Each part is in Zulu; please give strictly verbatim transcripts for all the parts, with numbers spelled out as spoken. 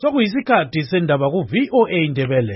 Sokuyisikhathi sendaba ku V O A Indebele.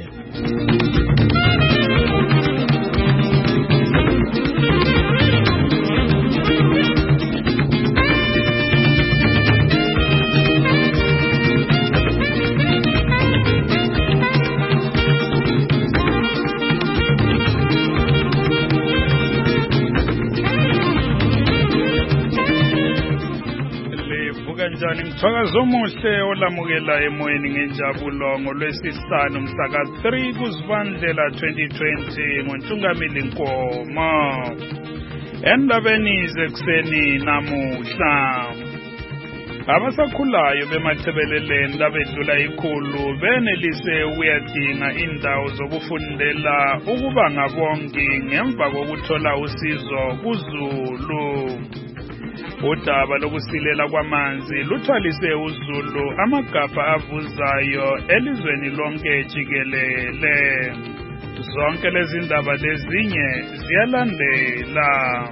Kanjani mthakazo omuhle olamukela emoyeni ngenjabulo ngolwesihlanu mhla ka three kuZibandlela twenty twenty ngoNtungamili Nkomo. Endabeni zekuseni namuhla abasakhulayo bemathebeleleni labedlula ikhulu benelise ukuyadinga indawo zokufundela ukuba ngabongi ngemva kokuthola usizo kuZulu. Udaba lokusilela kwamanzi luthwalise uZulu amagabha avuzayo elizweni lonke jikelele. Zonke lezi ndaba lezinye ziyalandela.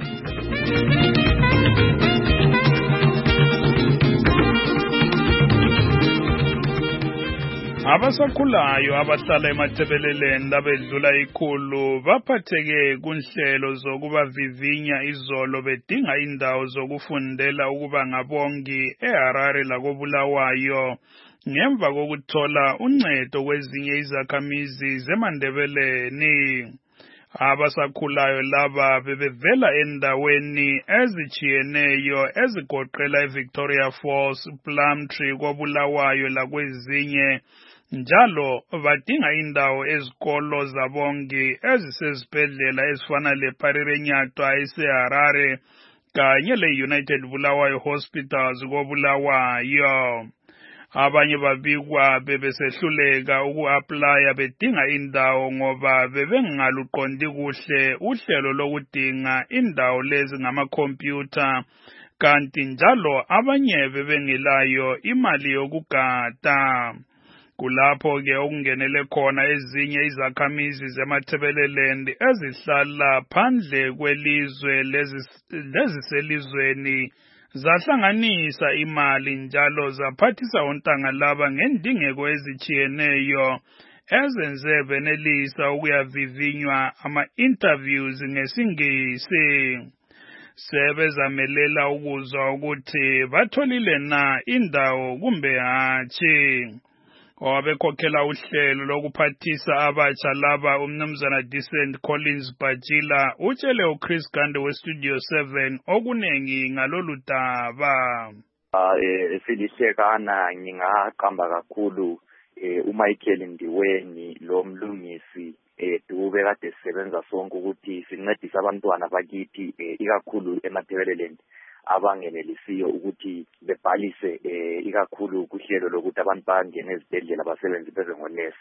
Abasakhulayo abahlala emathebeleleni labedlula ikhulu baphatheke kunhlelo zokubavivinya izolo bedinga indawo zokufundela ukuba ngabongi eHarare lakoBulawayo ngemva kokuthola uncedo kwezinye izakhamizi zeMandebeleni. Abasakhulayo laba bebevela endaweni ezichiyeneyo ezigoqela eVictoria Falls, Plumtree, koBulawayo lakwezinye njalo badinga indawo ezikolo zabongi ezisezibhedlela ezifana leParirenyatwa eseHarare kanye le-United Bulawayo Hospitals koBulawayo. Abanye babikwa bebesehluleka uku-aplaya bedinga indawo ngoba bebengaluqondi kuhle uhlelo lokudinga indawo lezi ngamakhompyutha, kanti njalo abanye bebengelayo imali yokugada. Kulapho-ke okungenele khona ezinye izakhamizi zemathebeleleni ezihlala phandle kwelizwe leziselizweni zahlanganisa imali njalo zaphathisa ontanga laba ngendingeko ezichiyeneyo ezenze benelisa ukuyavivinywa ama-interviews ngesingisi. Sebezamelela ukuzwa ukuthi batholile na indawo kumbe hatshi. Owabekhokhela uhlelo lokuphathisa abatsha laba umnumzana Decent Collins Bajila utshele uChris Gande weStudio seven okunengi ngalolu daba. Eh silihlekana ngingaqamba kakhulu uMichael Ndiweni lo mlungisi eh dube kade sisebenza sonke ukuthi sincedise abantwana bakithi ikakhulu emathebeleleni abangenelisiyo ukuthi bebhalise eh ikakhulu kuhlelo lokuthi abantu bangene ezibhedlela abasebenzi bezengonesi.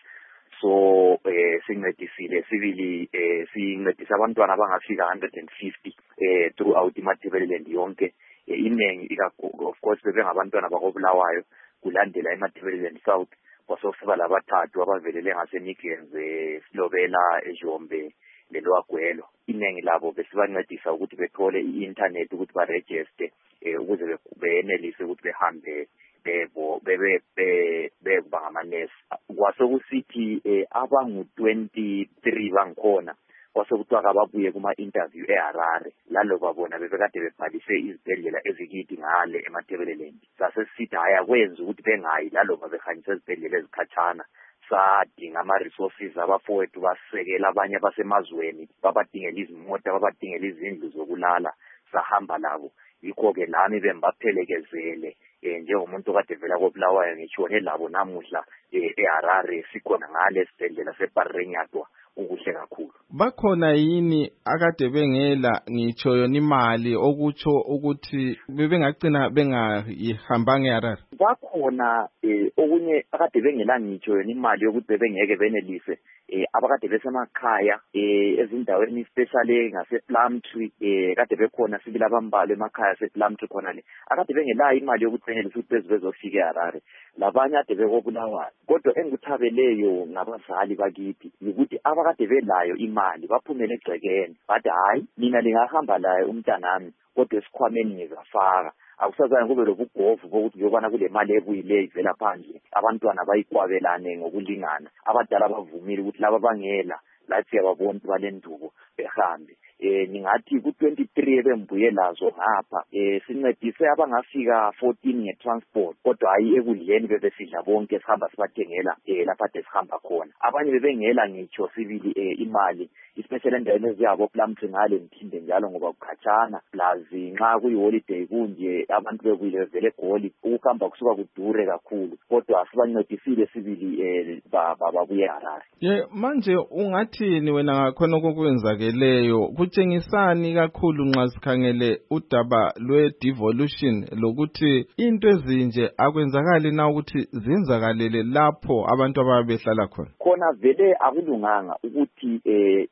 So eh sincedisile sibili eh sincedisa abantwana abangafika one hundred fifty eh throughout imathebeleleni yonke. Iningi of course bebengabantwana bakoBulawayo kulandela emathebeleleni South kwasofika labathathu abavelele ngaseMidlands eSilobela eJombe lelwagwelo. Iningi labo besibancedisa ukuthi bethole i-internet ukuthi baregister eh ukuze benelise ukuthi behambe bebo bebe beba ngamanesi. Kwasokusithi abangu twenty-three bangikhona kwasokuthiwa kababuye kuma interview eHarare lalo babona bebekade bebhalise izibhedlela ezikithi ngale emathebeleleni. Sasesithi haya kwenza ukuthi bengayi lalo babehanyisa izibhedlela ezikhatshana. Sadinga ama-resources abafowethu basekela abanye abasemazweni babadingela izimota babadingela izindlu zokulala sahamba labo. Yikho-ke nami bembaphelekezele eh njengomuntu kade vela koBulawayo ngitshone labo namuhla eHarare sikhona ngale esibhedlela seParirenyatwa ukuhle kakhulu. Bakhona yini akade bengela ngitsho yona imali okutsho ukuthi bebengagcina bengahambanga eHarare? Bakhona eh okunye akade bengela ngitsho yona imali yokuthi bebengeke benelise eh abakade besemakhaya eh ezindaweni especially ngasePlumtree eh kade bekhona sibila abambalwa emakhaya sePlumtree khona le akade bengela imali yokuthi benelise ukuthi bezofika eHarare labanye ade bekoBulawayo. Kodwa engikuthabeleyo ngabazali bakithi ukuthi abakade belayo imali baphumele egcekeni bathi hayi mina lingahamba laye umntanami kodwa esikhwameni ngizafaka. akusazange kube lobugovu bokuthi yobana kule mali ebuyile ivela phandle abantwana bayikwabelane ngokulingana abadala bavumile ukuthi laba bangela la siyababona balendubo behambe eh ningathi ku twenty-three ebembuye lazo ngapha eh sincedise abangafika fourteen ngetransport kodwa hayi ekudleni bebesidla bonke sihamba sibathengela eh lapha desihamba khona abanye bebengela ngitsho sibili eh imali especially endaweni eziyabo Plumtree ngale mphinde njalo ngoba ukhatshana plus nxa kuyiholiday kunje abantu bekuyile vele egoli ukuhamba kusuka kudure kakhulu kodwa sibancedisile sibili eh babuye Harare. Ye manje ungathini wena ngakhona okwenzakeleyo kutshengisani kakhulu nxa sikhangele udaba lwe-devolution lokuthi into ezinje akwenzakali na ukuthi zenzakalele lapho abantu ababehlala khona khona vele akulunganga ukuthi eh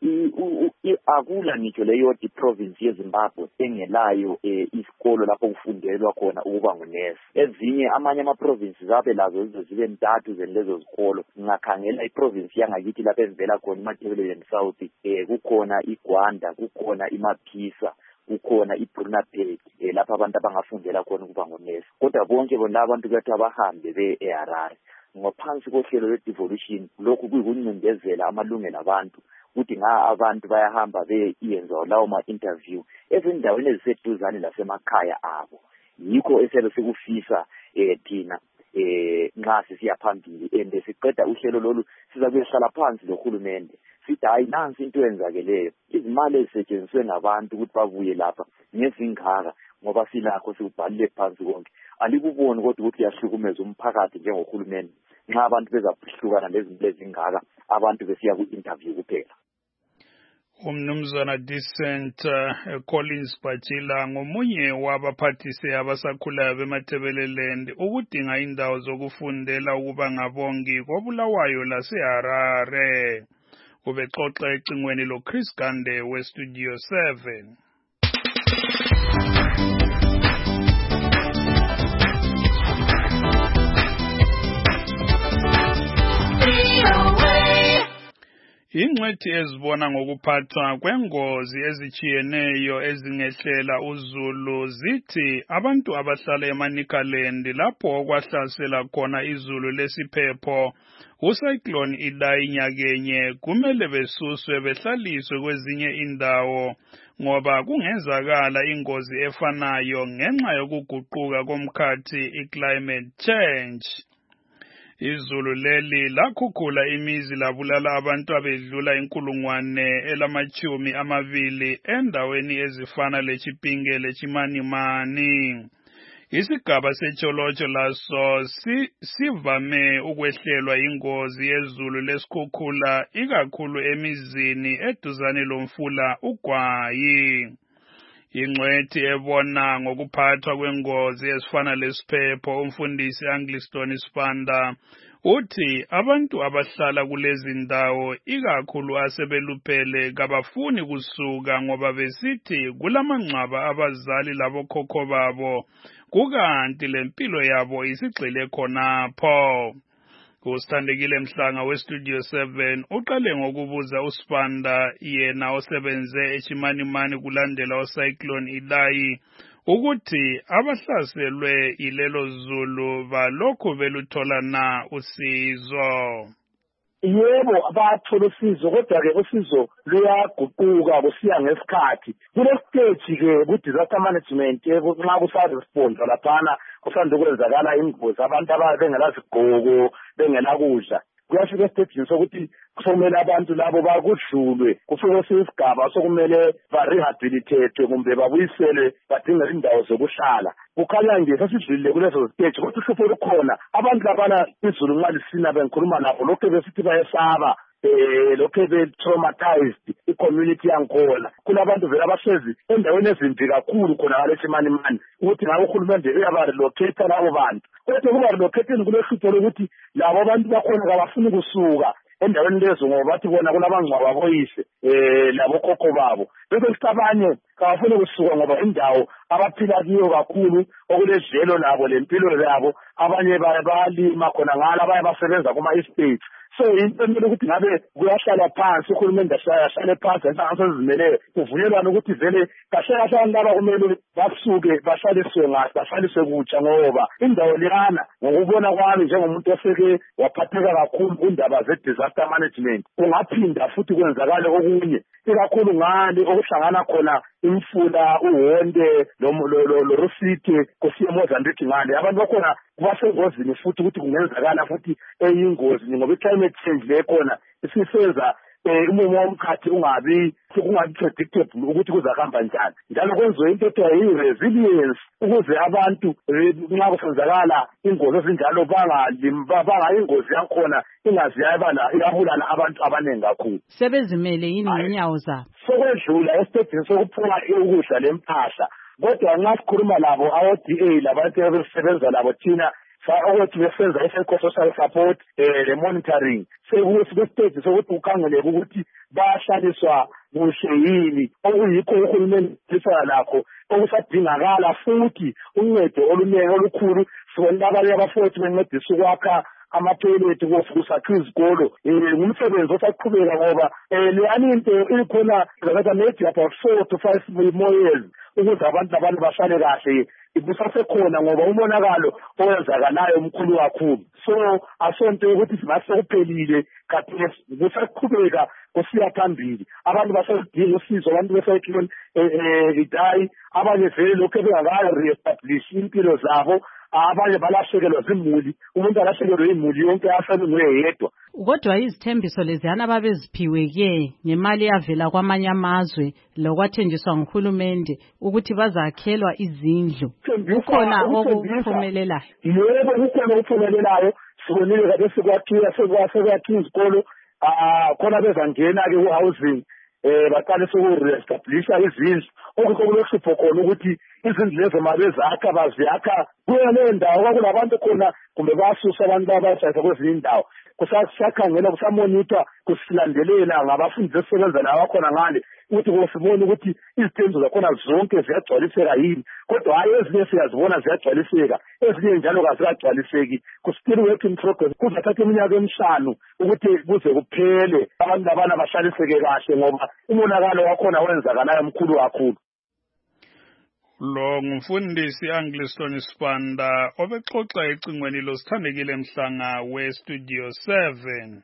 akula ngitsho leyo province yeZimbabwe engelayo isikolo lapho kufundelwa khona ukuba ngunesi ezinye amanye ama provinces abe lazo zibe ntathu zelezo zikolo ngakhangela iprovince yangakithi lapho evela khona iMatabeleland South eh kukhona iGwanda kukhona iMaphisa kukhona iBrunapeg eh lapha abantu abangafundela khona ukuba ngonesi kodwa bonke bona abantu bethu abahambe be eHarare ngaphansi kohlelo lwe-devolution lokhu kuyikuncindezela amalungelo abantu ukuthi nga abantu bayahamba beyenza lawo ma-interview ezindaweni eziseduzane lasemakhaya abo yikho esebe sikufisa eh thina eh nxa sisiya phambili ende siqeda uhlelo lolu siza kuhlala phansi lohulumende sithi hayi nansi into yenzakeleyo izimali ezisetshenziswe ngabantu ukuthi babuye lapha ngezingaka ngoba silakho sikubhalile phansi konke alikuboni kodwa ukuthi yahlukumeza umphakathi njengohulumende nxa abantu bezahlukana lezinto ezingaka abantu besiya ku-interview kuphela. Umnumzana Decent uh, Collins Bajila ngomunye wabaphathisi abasakhulayo beMatabeleland ukudinga indawo zokufundela ukuba ngabongi koBulawayo laseHarare. Ubexoxa ecingweni lo Chris Gande we Studio seven. Ingcwethi ezibona ngokuphathwa kwengozi ezichiyeneyo ezingehlela uZulu zithi abantu abahlala eManicaland lapho okwahlasela khona izulu lesiphepho ucyclone Idai nyakenye kumele besuswe behlaliswe kwezinye indawo ngoba kungenzakala ingozi efanayo ngenxa yokuguquka komkhathi i-climate change. Izulu leli lakhukhula imizi labulala abantu abedlula inkulungwane elamachumi amabili endaweni ezifana leChipinge leChimanimani. Isigaba seCholocho laso si, sivame ukwehlelwa ingozi yezulu lesikhukhula ikakhulu emizini eduzane lomfula uGwayi. Ingcwethi ebona ngokuphathwa kwengozi ezifana lesiphepho umfundisi Angliston Spanda uthi abantu abahlala kulezi ndawo ikakhulu asebeluphele kabafuni kusuka ngoba besithi kulamangcwaba abazali labokhokho babo kukanti lempilo yabo isigxile khonapho. Kusithandekile Mhlanga weStudio seven uqale ngokubuza uSpanda yena osebenze eChimanimani kulandela uCyclone Idai ukuthi abahlaselwe ilelo zulu balokhu beluthola na usizo. Yebo abathola usizo kodwa ke usizo luyaguquka kusiya ngesikhathi kule stage ke ku disaster management nxa kusaresponda laphana kusanda ukwenzakala ingozi abantu ababengela sigqoko bengela kudla kuyafika estage sokuthi kusomela abantu labo bakudlulwe kufike isigaba sokumele ba rehabilitate kumbe babuyiselwe badinga indawo zokuhlala kukhanya nje sesidlulile kulezo stage kodwa uhlupho lukhona abantu labana izulu nxa lisina bengikhuluma nabo lokho besithi bayesaba eh lokho be traumatized i-community yankhona kulabantu vele abahlezi endaweni ezimbi kakhulu khona ngale Chimanimani ukuthi ngabe uhulumende uyaba relocate labo bantu kodwa kuba relocate kulehlupho lokuthi labo abantu bakhona kabafuni kusuka endaweni lezo ngoba bathi bona kunabangcwaba boyise eh labo khokho babo bese sicabanye kabafuni kusuka ngoba indawo abaphila kiyo kakhulu okulezelo labo lempilo yabo abanye bayalima khona ngala baye basebenza kuma estates so into emele ukuthi ngabe kuyahlala phansi uhulumende ahlale phansi enhlanganiso ezizimeleyo kuvunyelwane ukuthi vele kahle kahle abantu laba kumele basuke bahlaliswe ngathi bahlaliswe kutsha ngoba indawo leyana ngokubona kwami njengomuntu oseke waphatheka kakhulu kundaba ze-disaster management kungaphinda futhi kwenzakale okunye ikakhulu ngale okuhlangana khona imfula uhonde lorusite kusiye Mozambique ngale abantu bakhona kubasengozini futhi ukuthi kungenzakala futhi eyingozi ngoba i-climate change le khona isisenza umumo womkhathi ungabi kungabi predictable ukuthi kuzahamba njani njalo kwenziwe into ethiwa yi-resilience ukuze abantu nxa kusenzakala ingozi ezinjalo bangayingozi yakhona ingazi yayibala iyabulala abantu abaningi kakhulu sebezimele yini ngenyawo zabo sokwedlula esitedini sokuphuma ukudla lempahla kodwa nxa sikhuluma labo awo-D A labantu abasebenza labo thina ukuthi besenza i-social support le-monitoring sekusesiteji sokuthi ukhangeleke ukuthi bayahlaliswa kuhle yini okuyikho uhulumeni lisana lakho okusadingakala futhi uncedo olunengi olukhulu sibona abanye abafothi bencedisa ukwakha amatoilet kusakhiwa izikolo ngumsebenzi osaqhubeka ngoba leyani into ikhona ngathi maybe about four to five more years ukuze abantu abantu bahlale kahle kusasekhona ngoba umonakalo owenzakalayo omkhulu kakhulu so asonto ukuthi singase kuphelile khathesi kusaqhubeka kusiya phambili abantu basadinga usizo abantu besayikhona idayi abanye vele lokho bengakayo re-establish impilo zabo abanye balahlekelwa zimuli umuntu alahlekelwe imuli yonke yahlale nguyedwa kodwa izithembiso leziyana babeziphiwe-ke ngemali yavela kwamanye amazwe lokwathenjiswa nguhulumende ukuthi bazakhelwa izindlu kukhona okuphumelelayo yebo kukhona okuphumelelayo sibonile kade sekwakhiwa sekwakhiwa izikolo khona bezangena-ke ku-housing um baqalise uku-reestablisha izindlu okukho kulohlupho khona ukuthi izindlu lezo ma bezakha baziyakha kuyo leyo ndawo kwakulabantu khona kumbe bayasuswa abantu abashayisa kwezinye indawo kusakhangela kusamonithwa kusilandelela ngabafundi besebenza labo bakhona ngale ukuthi kusibona ukuthi izithembiso zakhona zonke ziyagcwaliseka yini kodwa hayi ezinye siyazibona ziyagcwaliseka ezinye njalo kazikagcwaliseki ku-still work in progress kuzathatha iminyaka emihlanu ukuthi kuze kuphele abantu labana bahlaliseke kahle ngoba umonakalo wakhona wenzakalayo mkhulu kakhulu. Lo ngumfundisi Angliston Sibanda obexoxa ecingweni losithandekile Mhlanga we-Studio seven.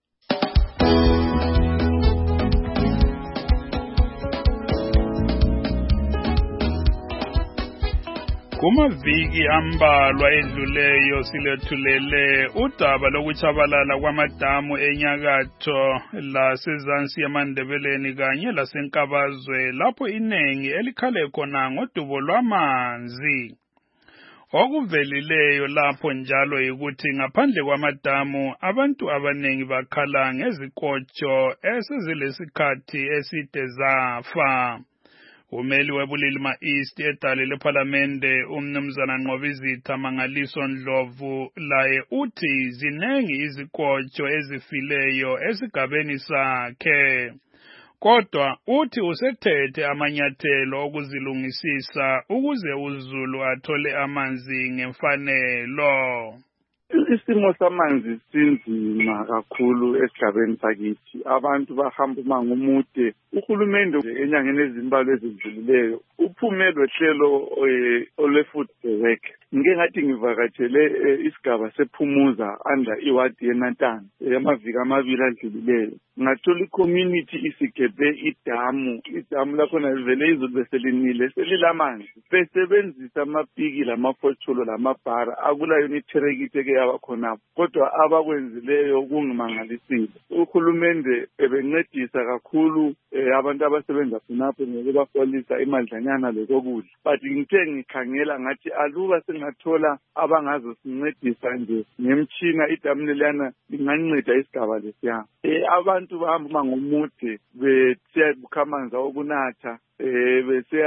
Kumaviki ambalwa edluleyo silethulele udaba lokutshabalala kwamadamu enyakatho lasezansi yamandebeleni kanye lasenkabazwe lapho inengi elikhale khona ngodubo lwamanzi. Okuvelileyo lapho njalo yikuthi ngaphandle kwamadamu abantu abanengi bakhala ngezikotsho esezilesikhathi eside zafa. Umeli webulilima East edale lephalamende umnumzana Nqobizitha Mangaliso Ndlovu laye uthi zinengi izikotsho ezifileyo esigabeni sakhe. Kodwa uthi usethethe amanyathelo okuzilungisisa ukuze uZulu athole amanzi ngemfanelo. Isimo samanzi sinzima kakhulu esigabeni sakithi. Abantu bahamba umango omude. Uhulumende enyangeni ezimbalwa ezidlulileyo uphume lohlelo ole-food work. Ngike ngathi ngivakatshele isigaba sephumuza under iwadi yeNatana amaviki amabili adlulileyo. Ngathola i-community isigebhe idamu. Idamu lakhona livele izulu beselinile selilamanzi. Besebenzisa amapiki lamafosholo lamabhara akulayo niterekite ke yabakhona. Kodwa abakwenzileyo kungimangalisile. Uhulumende ebencedisa kakhulu abantu abasebenza khonapho ngokubafolisa imandlanyana lokokudla. But ngithe ngikhangela ngathi aluba singathola abangazo sincedisa nje ngemtshina idamu lelana linganceda isigaba lesiya. Abantu bahamba ngomude besiya bukhamanza okunatha eh besiya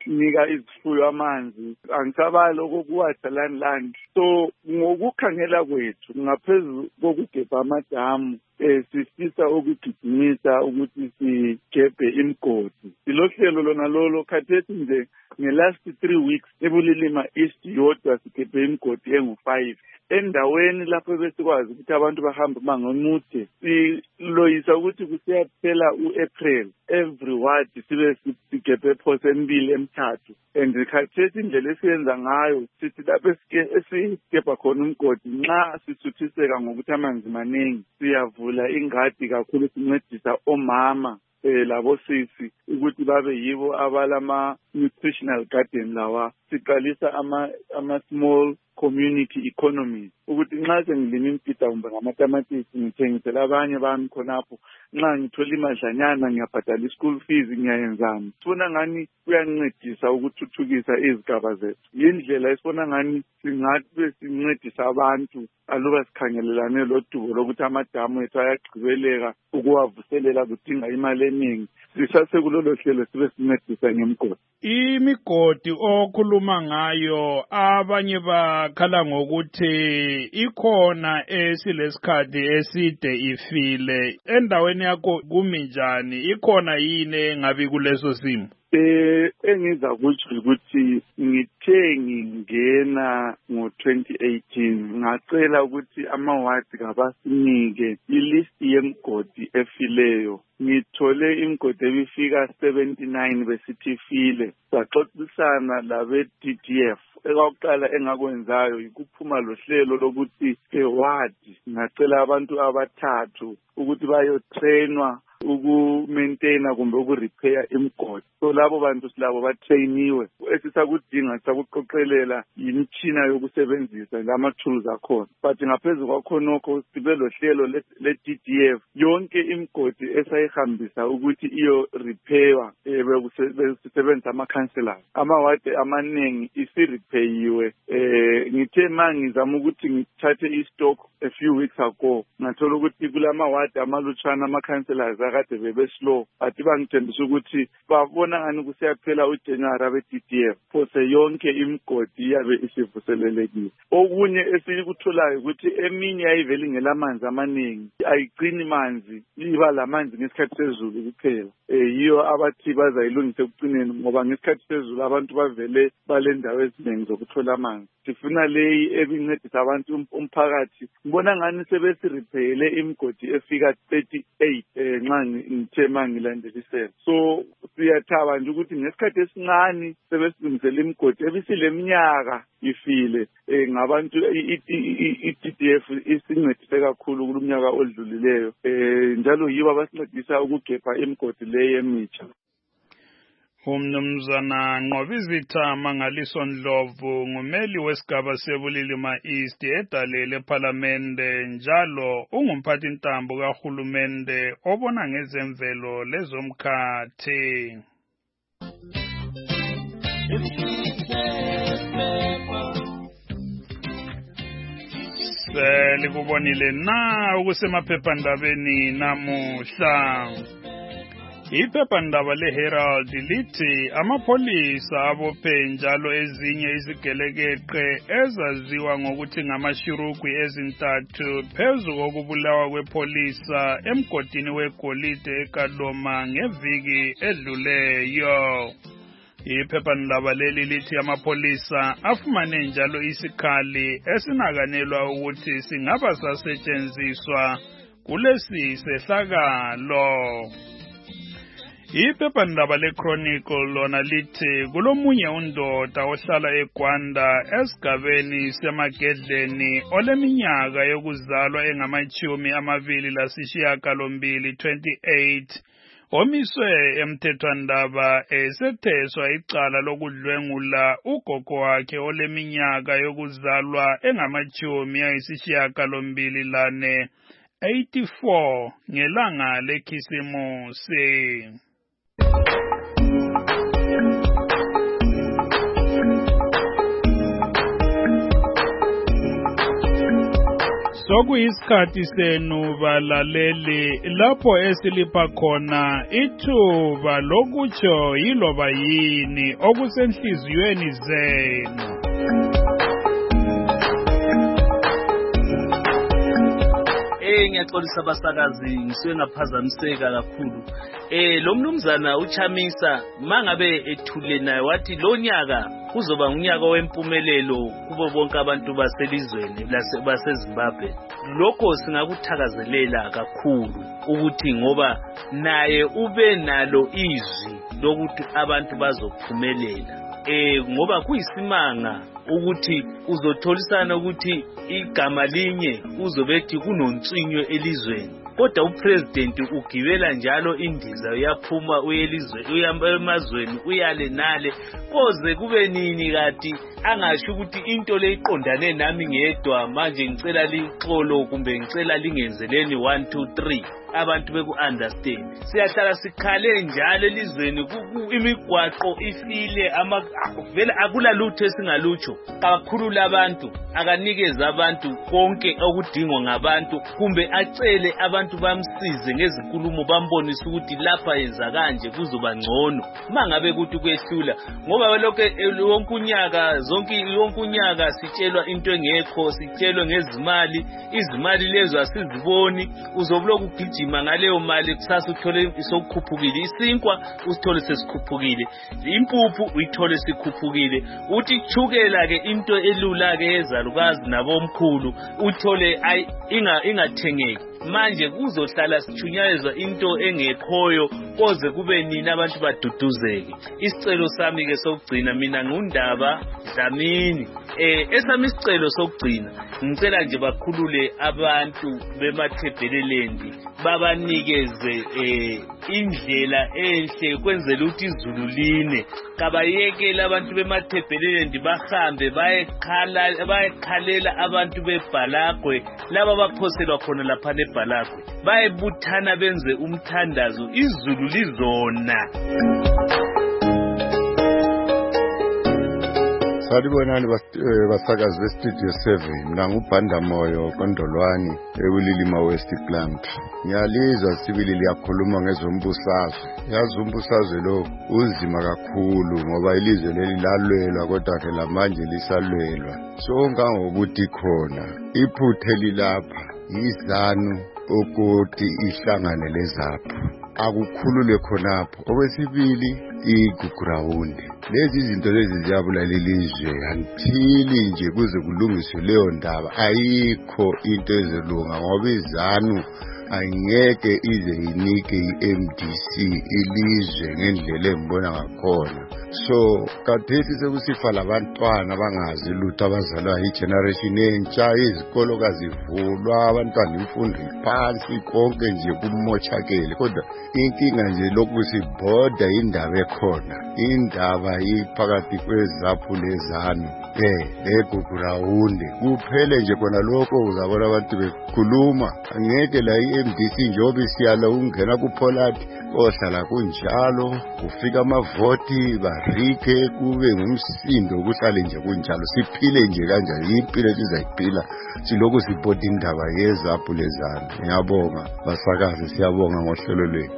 nika izifuyo amanzi, angisabali okokuwatsha lani lani. So ngokukhangela kwethu ngaphezu kokugebha amadamu eh sifisa ukugijimisa ukuthi sigebhe imigodi. Silohlelo lona lolo khathethi nje ngelast three weeks eBulilima East yodwa sigebhe imigodi engu five. Endaweni lapho besikwazi ukuthi abantu bahamba mangomude siloyisa ukuthi kusiyaphela uApril every ward sibe sigebhe phose embili emthathu. And khathethi indlela esiyenza ngayo sithi lapho esigebha khona umgodi nxa sisuthiseka ngokuthi amanzi maningi siyavula ingadi kakhulu sincedisa omama eh labo sisi ukuthi babe yibo abalama nutritional garden lawa. Siqalisa ama ama small community economies ukuthi nxa sengilima impidawumbe ngamatamatisi ngithengisela abanye bami khonapho, nxa ngithola imadlanyana ngiyabhadala ischool fees ngiyayenzana. Sibona ngani kuyancedisa ukuthuthukisa izigaba zethu. Yindlela esibona ngani singathi sincedisa abantu aluba sikhangelelane lodubo lokuthi amadamu ethu ayagqibeleka ukuwavuselela kudinga imali eningi. Sisase kulolo hlelo sibe sincedisa ngemigodi. Imigodi okhuluma ngayo abanye bakhala ngokuthi ikhona esilesikhathi eside ifile. Endaweni yakho kumi njani? Ikhona yini ngabi kuleso simo? Eh engiza kuthi ukuthi ngithe ngingena ngo twenty eighteen ngacela ukuthi amawadi kabasinike ilist yemigodi efileyo. Ngithole imigodi ebifika seventy-nine besithi ifile. Saxoxisana labe D D F. Ekakuqala engakwenzayo ukuphuma lohlelo lokuthi ewadi ngacela abantu abathathu ukuthi bayotrainwa uku-maintaina kumbe uku-repair imigodi. So labo bantu silabo batrainiwe. Esisakudinga sakuqoqelela imitshina yokusebenzisa lama-tools akhona. But ngaphezu kwakhonokho sibe lohlelo le-D D F yonke imigodi esayihambisa ukuthi iyo repairwa bekusebenza ama-councillors. Amawadi amaningi isi-repayiwe. Eh ngithe mangizama ukuthi ngithathe i-stock a few weeks ago ngathola ukuthi kulamawadi amalutshwana ama-councillors akade bebe slow, athi bangithembisa ukuthi babona ngani kusiyaphela uJanuary be-D D F phose yonke imigodi yabe isivuselelekile. Okunye esikutholayo ukuthi eminye yayivele ngelamanzi amaningi ayigcini manzi, iba lamanzi ngesikhathi sezulu kuphela. Eh yiyo abathi bazayilungisa ekucineni ngoba ngesikhathi sezulu abantu bavele balendawo eziningi zokuthola amanzi. Sifuna leyi ebincedisa abantu umphakathi. Ngibona ngani sebesirepayele imigodi efika thirty-eight eh nxa ngithe mangilandelisela. So siyathaba nje ukuthi ngesikhathi esincane sebesilungisela imigodi ebisileminyaka ifile eh ngabantu i-D D F isincedise kakhulu kulomnyaka odlulileyo eh njalo yibo abasincedisa ukugebha imigodi leyo emitsha. Umnumzana Nqobizitha Mangaliso Ndlovu ngumeli wesigaba seBulilima East edalele eParliamente njalo ungumphathi ntambo kahulumende obona ngezemvelo lezomkhathi. Selikubonile na ukusemaphephandabeni namuhla. Iphephandaba leHerald lithi amapholisa abophe njalo ezinye izigelekeqe ezaziwa ngokuthi ngamashurugwi ezintathu phezu kokubulawa kwepolisa emgodini wegolide eKaloma ngeviki edluleyo. Iphephandaba leli lithi amapholisa afumane njalo isikhali esinakanelwa ukuthi singaba sasetshenziswa kulesi sehlakalo. Iphephandaba leChronicle lona lithi kulomunye undoda ohlala eGwanda esigabeni semagedleni oleminyaka yokuzalwa engamachumi amabili lasishiyagalombili twenty-eight omiswe emthethwandaba esetheswa icala lokudlwengula ugogo wakhe oleminyaka yokuzalwa engamachumi ayisishiyagalombili lane eighty-four ngelanga leKhisimusi. sokuyisikhathi senu balaleli lapho esilipha khona ithuba lokutsho yiloba yini okusenhliziyweni zenu. Eh ngiyaxolisa abasakazi ngisuke ngaphazamiseka kakhulu. Eh lo mnumzana uChamisa mangabe ethule naye wathi lo nyaka kuzoba unyaka wempumelelo kubo bonke abantu baselizweni baseZimbabwe. Lokho singakuthakazelela kakhulu ukuthi ngoba naye ube nalo izwi lokuthi abantu bazophumelela. Eh ngoba kuyisimanga ukuthi uzotholisana ukuthi igama linye uzobethi kunontshinyo elizweni, kodwa upresident ugibela njalo indiza uyaphuma uyelizwe uyamazweni uyale nale koze kube nini kati angasho ukuthi into leyiqondane nami ngedwa manje ngicela lixolo kumbe ngicela lingenzeleni one two three abantu beku understand. Siyahlala sikhale njalo elizweni imigwaqo ifile ama vele akula lutho esingalutsho kakhulu abantu akanikeza abantu konke okudingwa ngabantu kumbe acele abantu bamsize ngezinkulumo bambonisa ukuthi lapha yenza kanje kuzoba ngcono mangabe ukuthi kwehlula ngoba lokho wonke unyaka zonke yonke unyaka sitshelwa into engekho sitshelwe ngezimali izimali lezo asiziboni uzobloku ugijima ngaleyo mali kusasa uthole isokukhuphukile isinkwa usithole sesikhuphukile impuphu uyithole sikhuphukile uthi chukela ke into elula ke ezalukazi nabomkhulu uthole inga ingathengeki manje kuzohlala sithunyayezwa into engekhoyo koze kube nini abantu baduduzeke. Isicelo sami ke sokugcina mina ngundaba Dlamini eh esami isicelo sokugcina ngicela nje bakhulule abantu bemathebhelelendi babanikeze eh indlela enhle kwenzela ukuthi izulu line kabayekela abantu bemathebhelelendi bahambe bayekhala bayekhalela abantu beBhalagwe laba baphoselwa khona lapha eBhalagwe bayebuthana benze umthandazo izulu lizona. Salibonani basakazi bestudio seven mina ngubhanda moyo Kondolwani eWililima West Plant. Ngiyalizwa sibili liyakhuluma ngezombusazwe. Yazi umbusazwe lo uzima kakhulu ngoba ilizwe leli lalwelwa kodwa ke lamanje lisalwelwa. Sonke ngokuthi khona iphuthe lilapha izanu ukuthi ihlangane lezapho akukhulule khonapho. Okwesibili igugrawundi lezi izinto lezi ziyabulala ilizwe until nje kuze kulungiswe leyo ndaba ayikho into ezolunga ngoba izanu angeke ize inike i-M D C ilizwe ngendlela engibona ngakhona. So kathethi sekusifa labantwana bangazi lutho abazalwa i-generation entsha izikolo kazivulwa abantwana imfundo iphansi konke nje kumochakele kodwa inkinga nje lokhu sibhoda indaba ekhona indaba iphakathi kwezaphu lezanu eh egugrawundi kuphele nje khona lokho uzabona abantu bekhuluma angeke la i-M D C njobe siyala ungena kuPolati ohlala kunjalo ufika amavoti barike kube ngumsindo kuhlale nje kunjalo siphile nje kanjani impilo sizayiphila siloko sibhoda indaba yezaphu lezanu. Ngiyabonga basakazi siyabonga ngohlelo lwethu.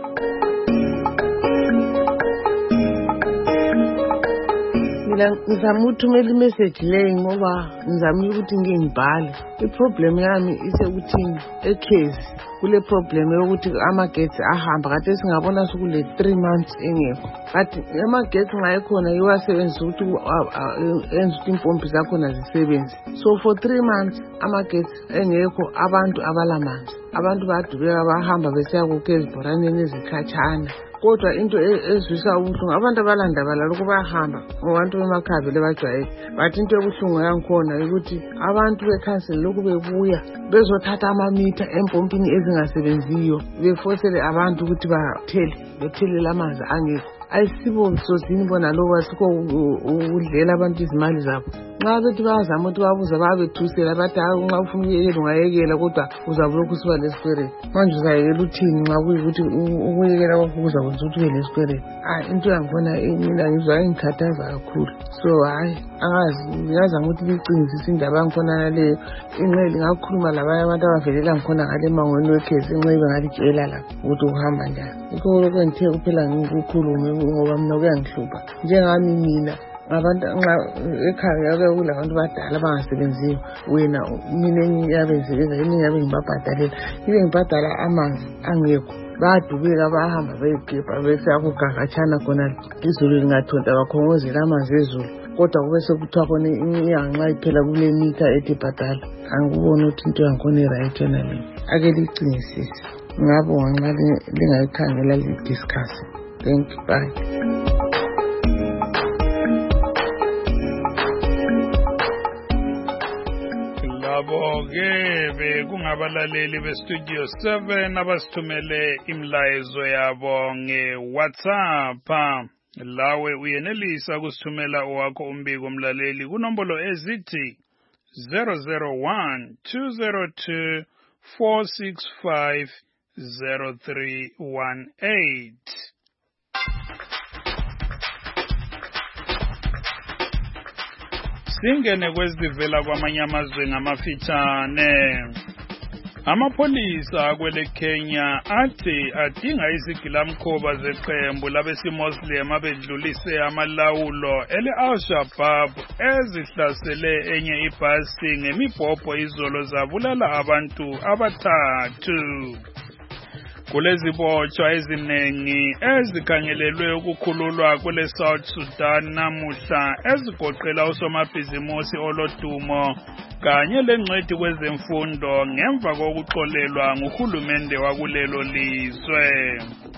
Mina ngizama ukuthumela imessage le ngoba ngizamile ukuthi ngike ngibhale. Iproblem yami isekuthini ekhezi kule problem yokuthi amagetsi ahamba kade singabona sokule three months engekho kati amagetsi ngayikhona iwasebenzisa ukuthi enze ukuthi impompi zakhona zisebenze. So for three months amagetsi engekho abantu abalamanzi abantu badubeka bahamba besiya kukezibhoraneni ezikhatshana kodwa into ezwisa ubuhlungu abantu abalanda balalo bayahamba ngobantu bemakhaya lebajwayele bathi into ebuhlungu yangikhona ukuthi abantu becouncil lokhu bebuya bezothatha amamitha empompini ezingasebenziyo befosele abantu ukuthi bathele bethele amanzi angekho ayisibo msozini bona lo wasiko udlela abantu izimali zabo. Nxa bethi bayazama ukuthi babuza babethusela bathi hayi nxa ufuna ukuyekela ungayekela kodwa uzabulokhu usiba lesikweleti. Manje uzayekela uthini nxa kuyikuthi ukuyekela kwakho kuzakwenza ukuthi ube lesikweleti? Hayi into yangikhona mina ngizwa ingikhathaza kakhulu. So hayi angazi ngiyazama ukuthi licingisise indaba yangikhona naleyo. Inqeli ngakhuluma labanye abantu abavelela ngikhona ngale mangweni wekhesi inqebe ngalitshela lapho ukuthi uhamba njani. Yikho lokho ngithe kuphela ngikukhulume ngoba mina kuyangihlupha. Njengami mina abantu nxa ekhaya yake kulabantu badala abangasebenziyo wena mina ngiyabenzeleza yini ngiyabe ngibabhadalela ibe ngibhadala amanzi angekho bayadubeka bayahamba beyigebha bese akugagatshana khona izulu lingathonta bakhongozela amanzi ezulu kodwa kube sekuthiwa khona inyanga nxa iphela kule mitha ethi bhadala. Angikubona ukuthi into yangikhona i-right yona leyo. Ake licingisise ngabonga nxa lingayikhangela lidiscuss. Thank you. Bye. Labo-ke bekungabalaleli bestudio seven abasithumele imlayezo yabo nge-WhatsApp. Lawe uyenelisa kusithumela owakho umbiko umlaleli kunombolo ezithi zero zero one two zero two four six five zero three one eight. Singene kwezivela kwamanye amazwe ngamafitshane. Amapholisa kwele Kenya athi adinga izigilamkhoba zeqembu labesimoslim abedlulise amalawulo ele Al-Shabaab ezihlasele enye ibhasi ngemibhobho izolo zabulala abantu abathathu. Kulezibotshwa eziningi ezikhangelelwe ukukhululwa kwele South Sudan namuhla ezigoqela usomabhizimusi olodumo kanye lengcweti kwezemfundo ngemva kokuxolelwa nguhulumende wakulelo lizwe.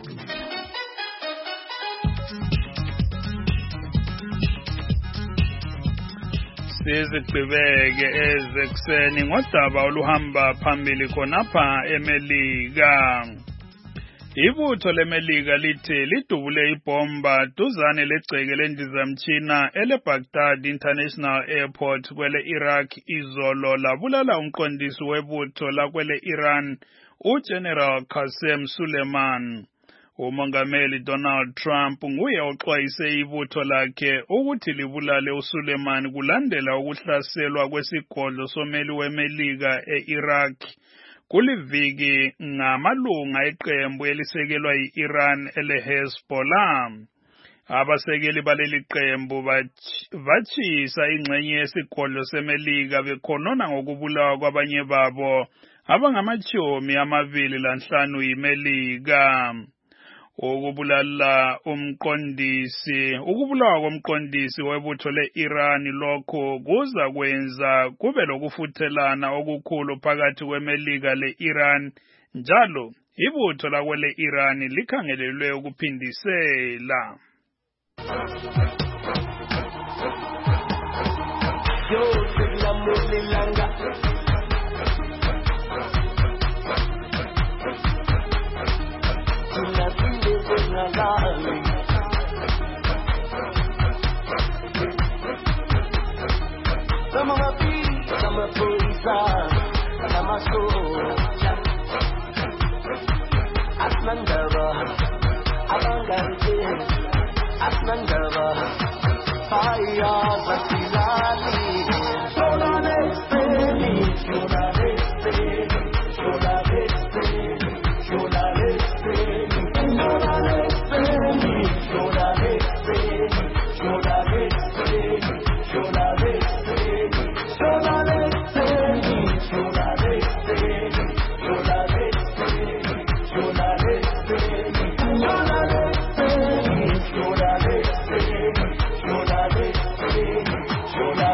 Sizigqibeke ezekuseni ngodaba oluhamba phambili khonapha eMelika. Ibutho leMelika lithi lidubule ibomba duzane legceke lendizamtshina ele-Baghdad International Airport kwele Iraq izolo labulala umqondisi webutho lakwele Iran uGeneral Qasem Soleimani. Umongameli Donald Trump nguye oxwayise ibutho lakhe ukuthi libulale uSoleimani kulandela ukuhlaselwa kwesigodlo someli weMelika e-Iraq kuliviki ngamalunga eqembu elisekelwa yi-Iran ele-Hezbollah. Abasekeli baleli qembu batshisa ingxenye yesigodlo seMelika bekhonona ngokubulawa kwabanye babo abangamatshomi amabili lanhlanu yiMelika. Ukubulala umqondisi ukubulawa komqondisi webutho le-Iran lokho kuza kwenza kube lokufuthelana okukhulu phakathi kweMelika le-Iran njalo ibutho lakwele Iran likhangelelwe ukuphindisela. Some of my feet, some of police, some of soldier. Asmandava, Abangante, Asmandava, Fire, Vasilati, Shola Respeni, Shola Respeni, Shola Respeni, Shola Respeni, Shola Respeni, Shola Respeni, Shola Respeni, Shola Respeni. Shola Respeni, Shola Respeni, Shola Respeni, Shola Respeni, Shola Respeni, Shola Respeni, Shola Respeni, Shola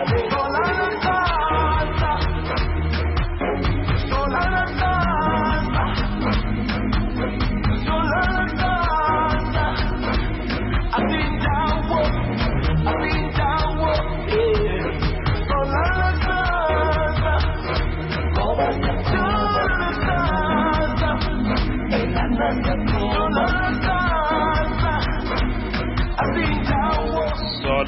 I've been down, whoa, I've been down, whoa, yeah.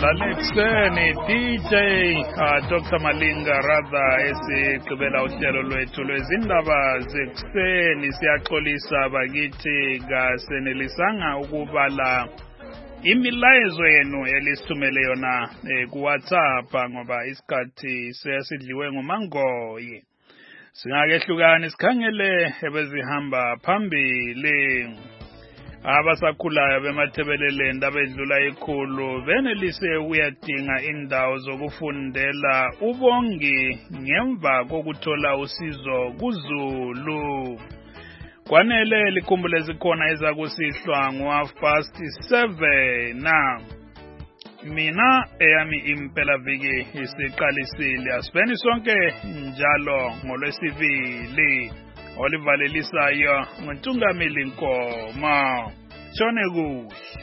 dlala ekuseni D J uh, Doctor Malinga rather esigqibela uhlelo lwethu lwezindaba zekuseni. Siyaxolisa bakithi kasenelisanga ukubala imilayezo yenu elisithumele yona eh, ku WhatsApp ngoba isikhathi sesidliwe ngumangoye. Singakehlukani sikhangele ebezihamba phambili. Abasakhulayo bemathebeleleni abedlula ikhulu benelise uyadinga indawo zokufundela ubongi ngemva kokuthola usizo kuZulu. Kwanele likhumbule zikhona ezakusihlwa ngo half past seven na mina eyami impela viki isiqalisile. Asibeni sonke njalo ngolwesibili. Olivalelisayo nguntungamili Nkoma. Tshone kuhle.